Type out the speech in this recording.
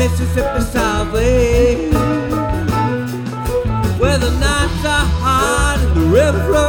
Mississippi Southway, where the nights are hot and the river flows